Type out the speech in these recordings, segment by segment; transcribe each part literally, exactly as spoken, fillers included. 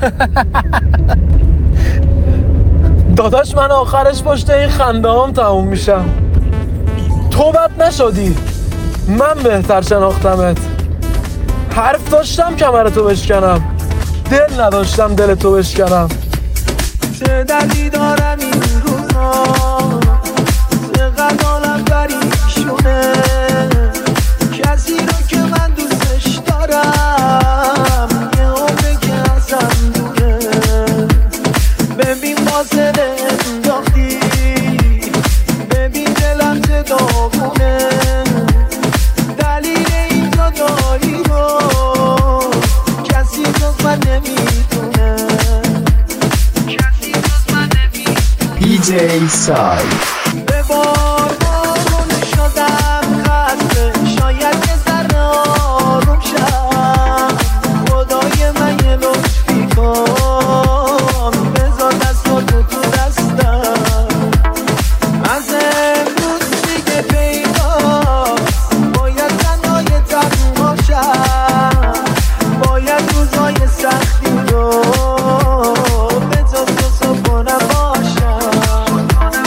داداش من آخرش پشت این خنده هم تموم میشم. تو بد نشدی، من بهتر شناختمت. حرف داشتم کمرتو بشکنم، دل نداشتم دلتو بشکنم. چه دردی دارم این روزا، چقدر حالم پریشونه. کسی رو که من دوستش دارم یه عمره که ازم دوره. ببین فاصله انداختی، ببین دلم چه داغونه. دلیل این جدایی رو کسی جز من نمیدونه. کسی جز من نمیدونه. پی جی سای به بار بارون شدم خسته، شاید یه ذره آروم شم. خدای من یه لطفی کن، بذار دستاتو تو دستم. از امروز دیگه پیداست، باید تنهای تنها شم. باید روزای سختی رو به تو صبحانم باشم.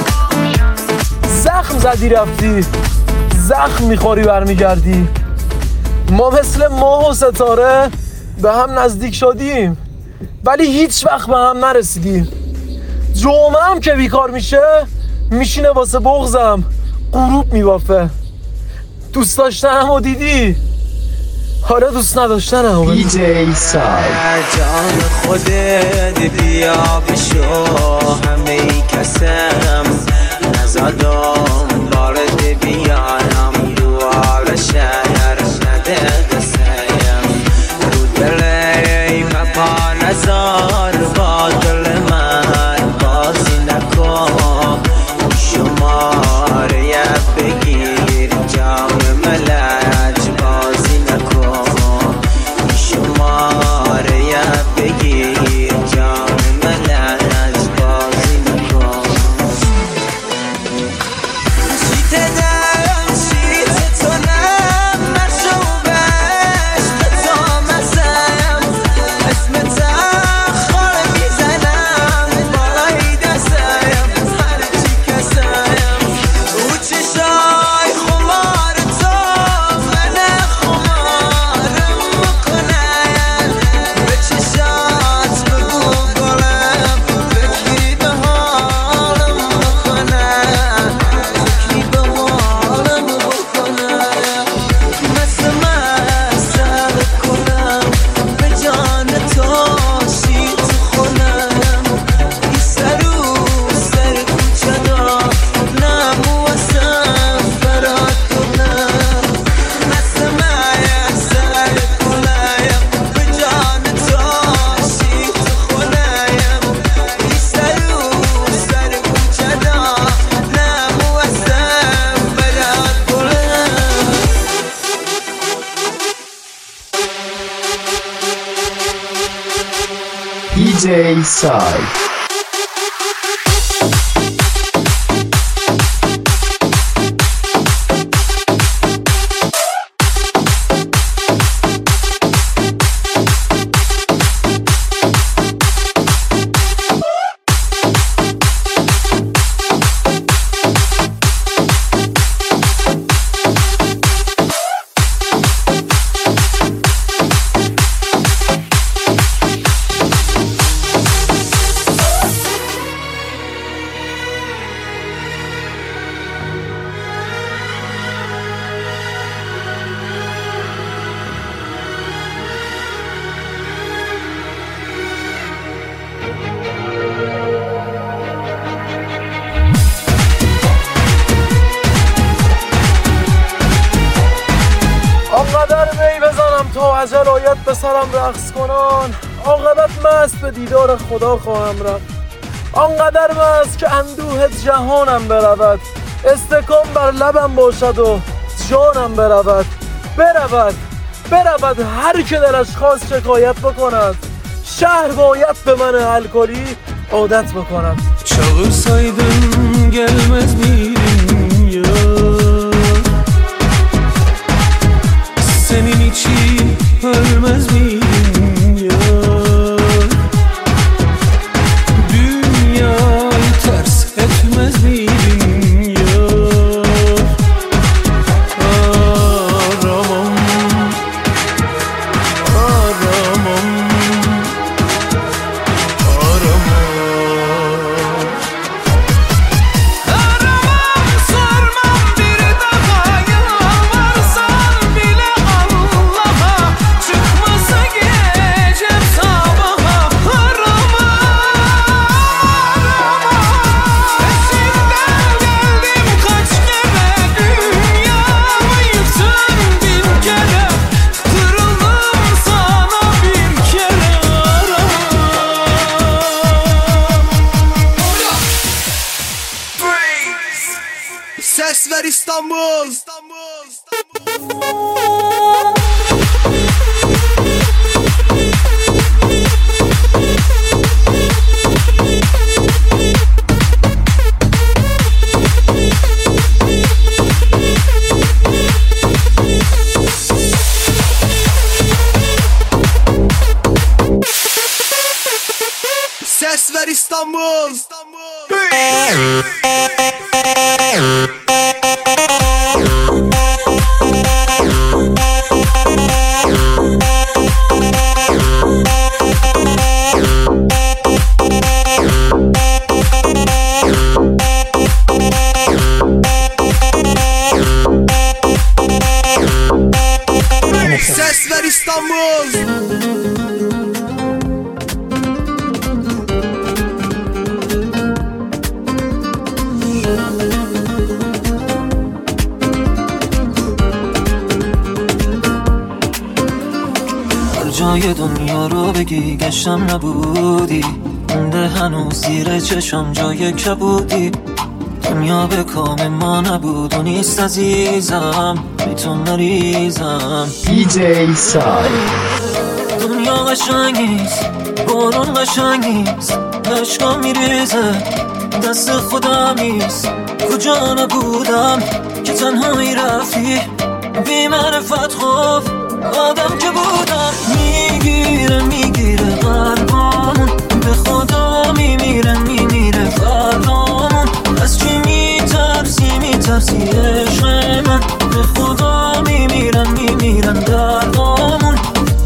زخم زدی رفتی، زخم میخوری برمیگردی. ما مثل ماه و ستاره به هم نزدیک شدیم ولی هیچ وقت به هم نرسیدیم. جمعه هم که بیکار میشه میشینه واسه بغضم غروب میبافه. دوست داشتنم و دیدی، حالا دوست نداشتنم. پی جی سای جان خودت بیا بشو، همه ای کسم نزدم بارد بیانم. دوار شهر نده قسیم رو دلی مپا نزار. با دل من بازی نکن، شماره بگیر جام ملج بازی نکن. شماره بگیر جام ملج بازی نکن. شیت دلم شیت تو نم مشوبش به تو مزم. اسم تخار میزنم بالای دستم هرچی کسم. او چشای خمار تو من خمارم میکنن. به چشات بگو گلم فکری به حالم میکنن. فکری به حالم میکنن. مثل مسل کنم به جان تو شیت خونم. ای سرو سر کوچه دا نمو اسم برات کنم. مثل مسل کنم به جان تو شیت خونم. ای سرو سر کوچه دا نمو اسم برات کنم. پی جی سای آنقدر می بزنم تا اجل آید به سرم رقص کنان. عاقبت مست به دیدار خدا خواهم رفت. آنقدر مست که اندوه جهانم برود. استکان بر لبم باشد و جانم برود. برود برود هر که دلش خواست شکایت بکند. شهر باید به من الکلی عادت بکند. Çalışsaydım gelmez miydim ya? Senin için ölmez miydim ya? ver İstanbul. Ses ver İstanbul. Ses ver İstanbul. جای دنیا رو بگی گشتم نبودی، مونده هنوز زیر چشم جای کبودی. دنیا به کام ما نبود و نیست عزیزم، میتون مریضم. دی جی سای. دنیا قشنگ نیست، بارون قشنگ نیست، عشقا میریزه دست خودم نیست. کجا نبودم که تنهایی رفتی، بی معرفت خوف آدم که بودم. میگیره میگیره قلبامون، به خدا میمیره میمیره فرامون. از چی میترسی میترسی عشق من، به خدا میمیرن میمیرن دردامون.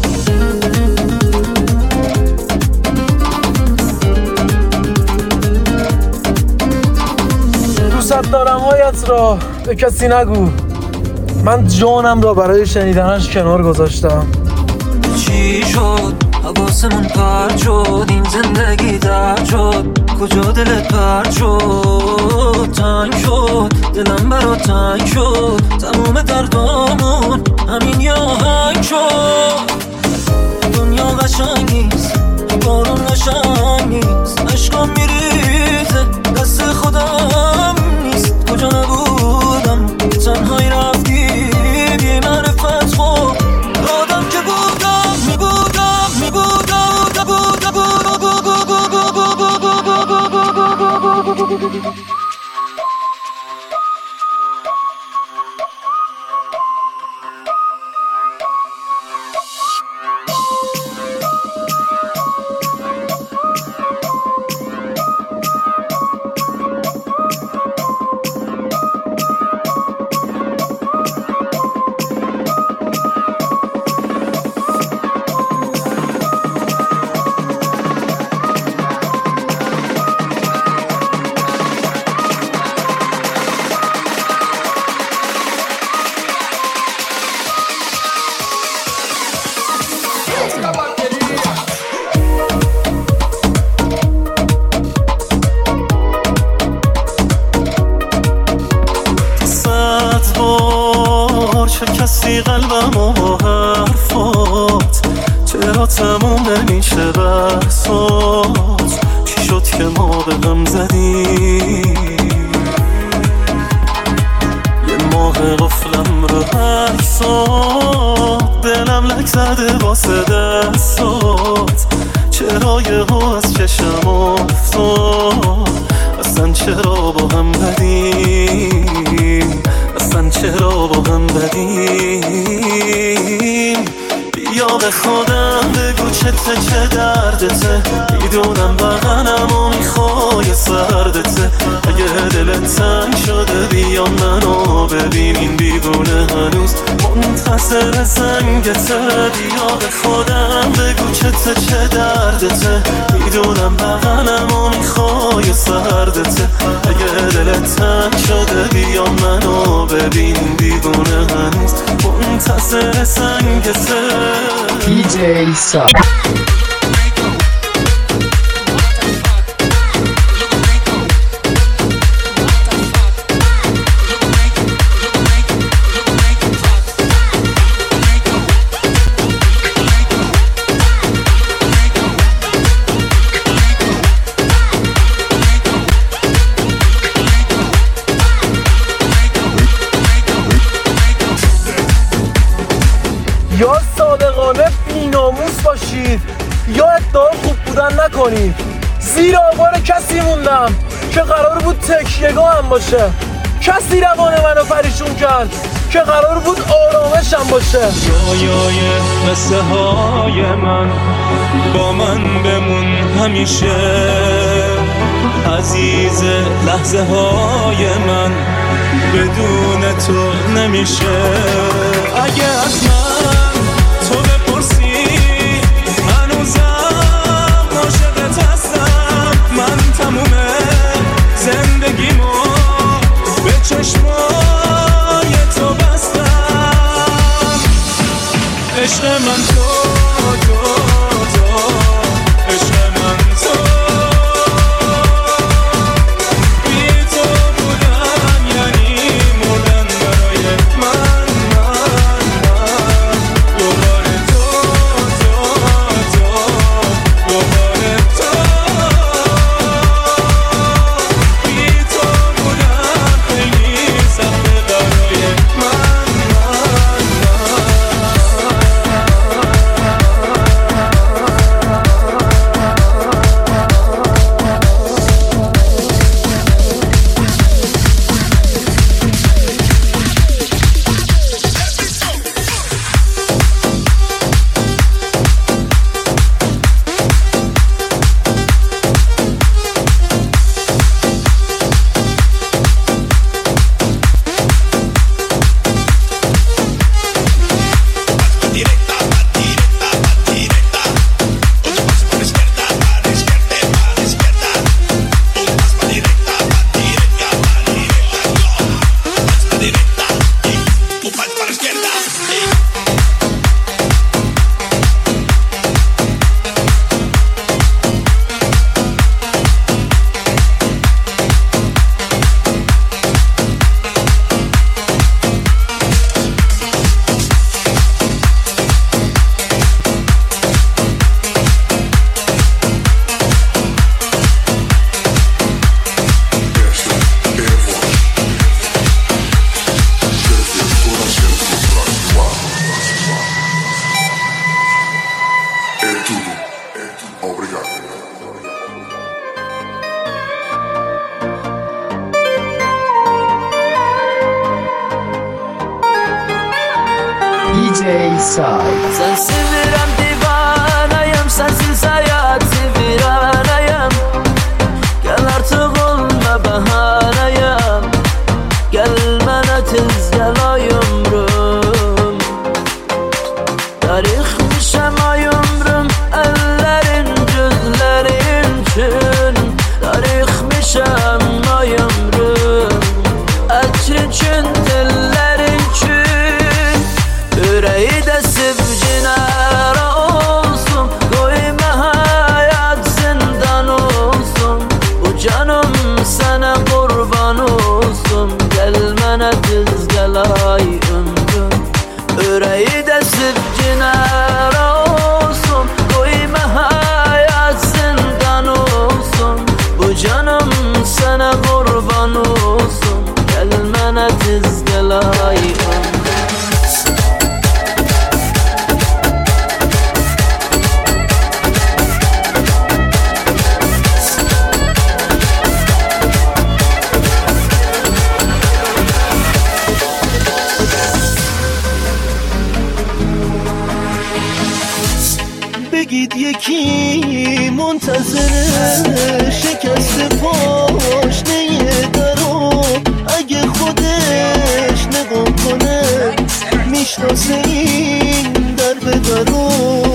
دوست دارم هایت را به کسی نگو، من جانم را برای شنیدنش کنار گذاشتم. چی شد حواسمون پرد شد، این زندگی درد شد، کجا دلت پرد شد. تنگ شد دلم برا تنگ شد، تمام دردامون همین یه آهنگ شد. دنیا قشنگ نیست، بارون قشنگ نیست، عشقام میریزه دست خودم نیست. کجا نبودم که تنهایی رفتی، بی معرفت خوب آدم که بودم میبودم میبودم بودم بودم. چه کسی قلبم و حرفات، چرا تموم نمیشه بحثات. چی شد که ما به غم زدیم، یه ماه قفلم رو عکسات، دلم لک زده واسه دستات. چرا یه ها از چشم افتاد، اصلا چرا با هم بدیم، اصلا چرا با هم بدیم. بیا به خودم بگو چته چه دردته، میدونم بغنم و میخوای سردته. اگه دلت تنگ شده بیا منو ببین، این دیوونه هنوز منتظر زنگته. بیا به خودم بگو چته چه دردته، میدونم بغنم و میخوای سردته. اگه دلت تنگ شده بیا منو ببین، این دیوونه هنوز منتظر زنگته. دی جی سای. نکنید. زیر آوار کسی موندم که قرار بود تکیهگاه هم باشه. کسی روان منو پریشون کرد که قرار بود آرامشم باشه. جایای قصه های من با من بمون همیشه، عزیز لحظه های من بدون تو نمیشه. اگه از من تو بپرسی هنوزم عاشقت هستم. من تمومه زندگیمو به چشمای تو بستم. عشق من تو تو تو عشق من تو، بی تو بودن یعنی مردن برای من من من. دوباره تو تو تو دوباره تو، بی تو بودن خیلی سخته برای من من دی جی Side. Sensiz virem divanayım, sensiz hayat viranayım. Gel artık olma bahanayım, gelmene tez gel ay ömrüm. Tarixmişem ay ömrüm, ellerin gözlerin çün. Tarixmişem ay ömrüm, etrin çün dillerin çün. Yüreği de sivcinara olsun, koyma hayat zindan olsun. Bu canım sana kurban olsun, gelmene tez gel ay ömrüm. Yüreği de sivcinara olsun, koyma hayat zindan olsun. Bu canım sana kurban olsun, gelmene tez gel ay ömrüm. بگید یکی منتظر شکست پاشنه درو، اگه خودش نگاه کنه میشناسه این در به درو.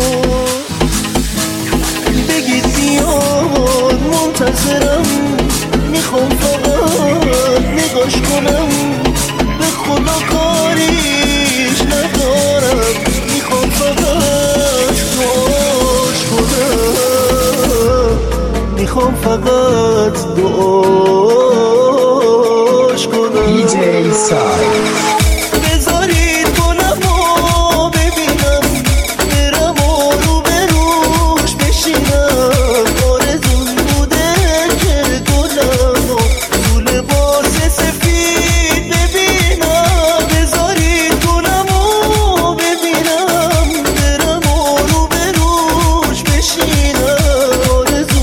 بگید بیاد منتظرم، میخوام فقط نگاش کنم، به خدا کاریش ندارم، میخوام فقط دعاش کنم، میخوام فقط دعاش کنم. دی جی Side. بذارید گلمو ببینم، برم و رو به روش بشینم. آرزون بوده که گلمو تو لباس سفید ببینم. بذارید گلمو ببینم، برم و رو به روش بشینم. آرزون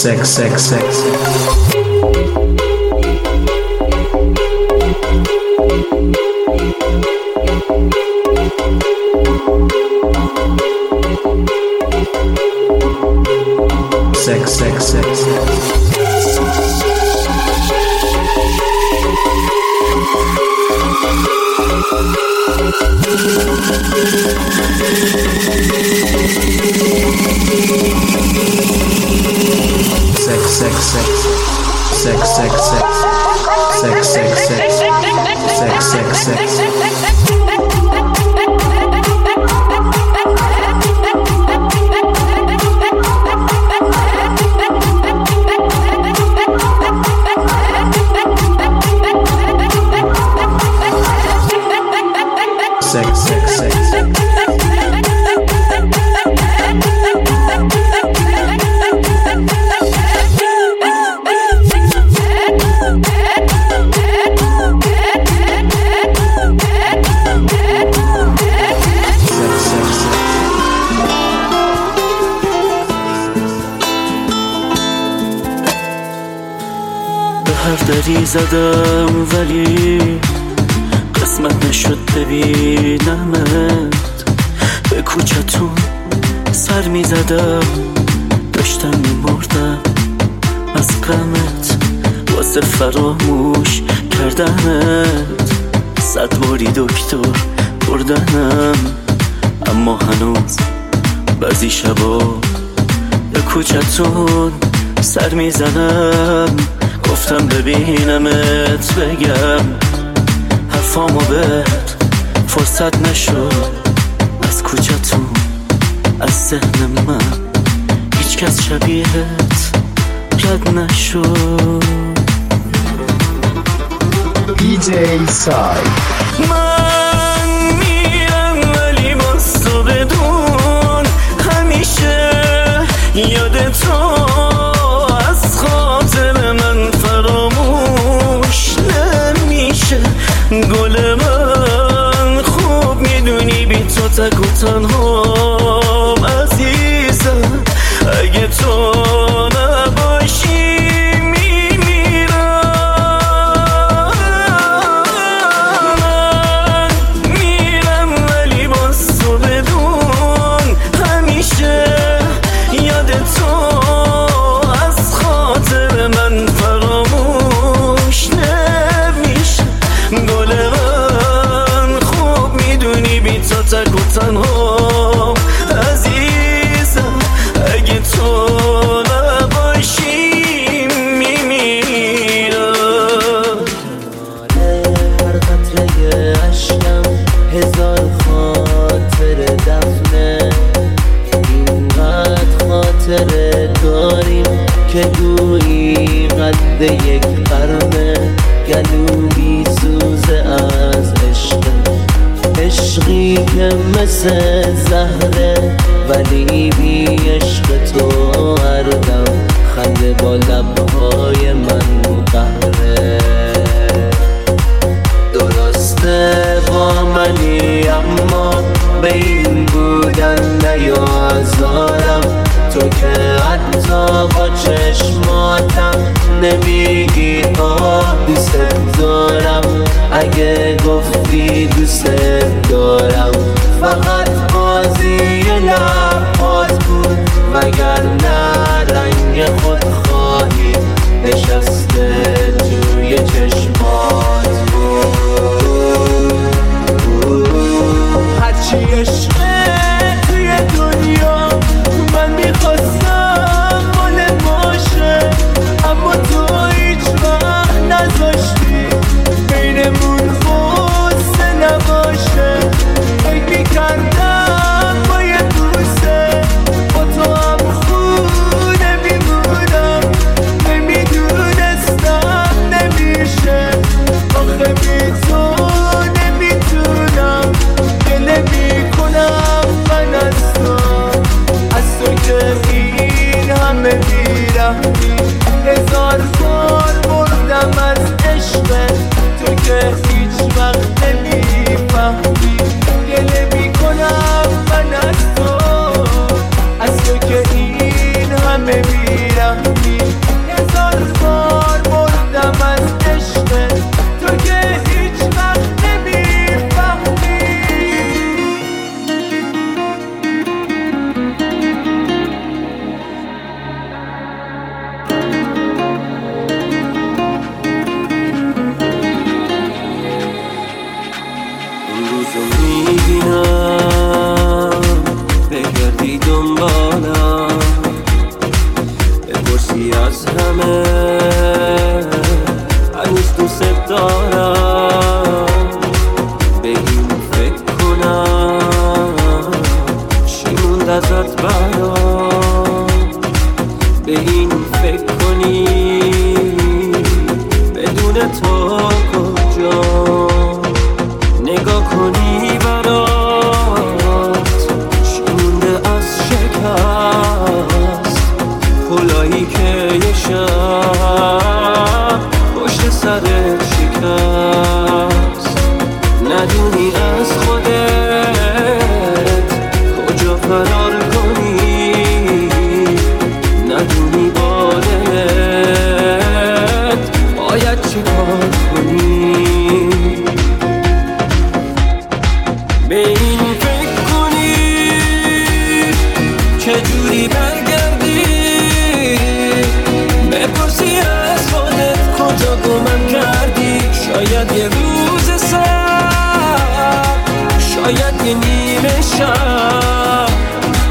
sex, sex, sex. Sex, sex, sex. Sex, sex, sex. Sex, sex, sex. Sex, sex, sex. Sex, sex, sex. Sex, sex, sex. به هر دری زدم ولی قسمت نشد ببینمت. به کوچتون سر می زدم، داشتم می مردم از غمت، واسه فراموش کردنت. صد باری دکتر بردنم، اما هنوز بعضی شبا به کوچتون سر می زنم. گفتم ببینمت بگم حرفامو بهت، فرصت نشد از کوچتون از ذهن من. هیچ کس شبیهت رد نشد. دی جی ساید. من میرم ولی باز تو بدون، همیشه یاد تو از خاطر من فراموش نمیشه. گل من خوب میدونی بی تو تک و تنهام عزیزم. اگه تو نباشی میمیرم. من میرم ولی باز تو بدون، همیشه یاد تو از خاطر من فراموش نمیشه. گل من خوب میدونی بی تو تک و تنها عزیزم. اگه تو نباشی میمیرم. هر قطره عشقم هزار خاطر دفنه. اینقدر خاطره داریم که گویی قد یک قرنه. گلو بی سوزه از عشق، عشقی که مثل زهره، ولی بی عشق تو هر دم خنده با لبهای من قهره. درسته با منی اما به این بودن نیازارم. تو که حتی با چشماتم نمیگی آه دوست دارم. اگه گفتی دوست دارم فقط بازی لبات بود، وگرنه رنگ خودخواهی نشسته توی چشمات بود. هرچی عشقه توی دنیا من میخواستم مال باشه، اما تو هیچ وقت نذاشتی بینمون خوصه نباشه. فکر میکردم با یه بوسه با تو هم خوب نمیمونم. نمیدونستم نمیشه، آخه بی تو نمیتونم. گله میکنم من از تو، از تو که این همه بیرحمی. هزار بار بردم از عشق تو که هیچ وقت نمیفهمی. گله میکنم من از تو، از تو که این همه بیرحمی. یادمه هنوز دوست دارم به این فکر کنم چی موند ازت برام به این فکر کنی بدون تو کجا نگاه کنی برات چی مونده از شکست پلایی که یه شب پشت سرت شکست ندونی از خودت کجا فرار کنی ندونی با دلت باید چی کار کنی به این فکر کنی چجوری برگردی بپرسی از خودت کجا گمم کردی شاید یه روز سر شاید یه نیمه شب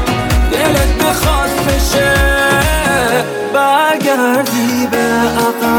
دلت بخواد بشه برگردی به عقب